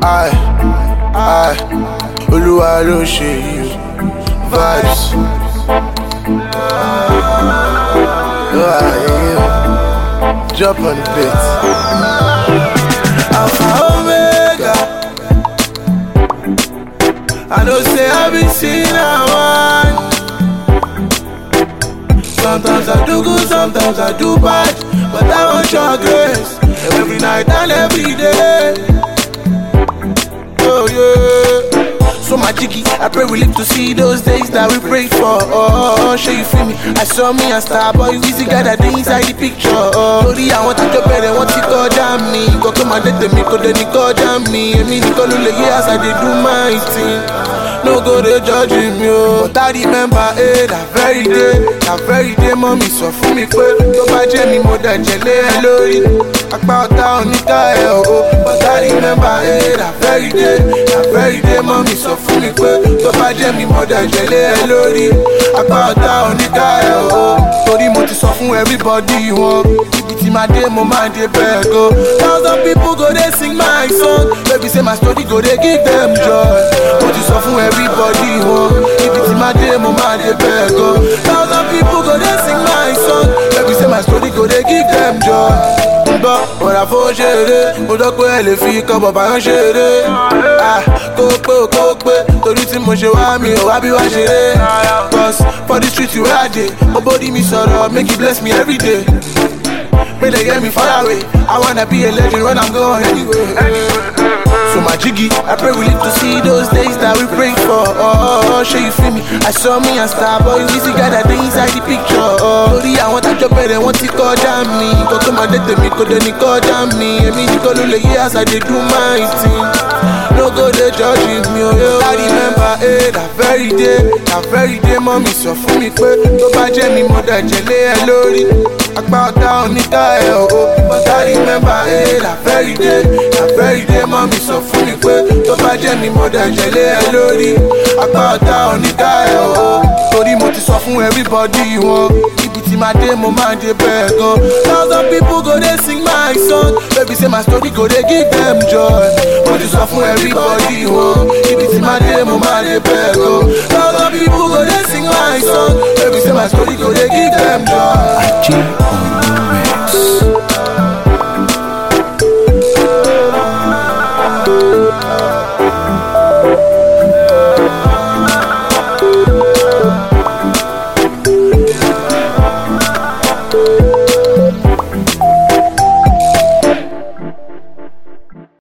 I, Olúwa ló ṣe yìí vibes. Jump on the beat. Alpha Omega. I know say I be seen one. Sometimes I do good, sometimes I do bad, but I want your grace every night and every day. Oh yeah. So my jiggy, I pray we live to see those days that we prayed for. Oh, show you feel me. I saw me a star boy, easy guy that dey inside the picture. Oh, I want to get better, want to go down me. Go come and let me, go then go down me. I mean, go to the years I did do my thing. No go to judging me, oh. But I remember, that very day, mommy so for me, quick. Go by Jamie, more than jelly, lorry. I bow down, oh. But I remember, that very day, mommy so for me, quick. Go by Jamie, more than jelly, lorry. I bow down, oh. Tori mo ti sọ fún everybody, wọn. Ibi my day, my mind, they beg, go. Thousand people go, they sing my song. Baby say my story, go, they give them joy. Mo ti sọ fún everybody, ibi my day, my mind, they beg, go. Thousand people go, they sing my song. Baby say my story, go, they give them joy. But I for share, mo dọ́ pé ẹ lè fi kọ́ bàbá yẹn ṣeré. Kó pé, torí tí mo ṣe wá mi ò wá bí wá ṣeré. Cause for the street you where I dey, mo body mi sọ̀rọ̀, make you bless me every day. May they get me far away. I wanna be a legend when I'm going anywhere. So my jiggy, I pray we live to see those days that we prayed for. Oh, show you feel me. I saw me a star boy, easy guy that dey inside the picture. Oh, I want to drop better, want to call down me. Go come and let me, go then call down me. I mean, you go to the years I did do my thing. No go they judging me, oh. I remember, that very day, mommy so for me, quick. Go by Jamie, more than jelly, lorry. I bow down, oh. But I remember, that very day, mommy so for me, quick. Go by Jamie, more than jelly, lorry. I bow down, oh. Tori mo ti sọ fún everybody, wọn. Ibi my day, my mind, they beg, go. Thousand people go, they sing my song. Baby say my story, go, they give them joy. Mo ti sọ fún everybody, wọn. Ibi my day, my mind, they beg, go. Thousand people go, they sing my song. Baby say my story, go, they give them joy. I on the mix.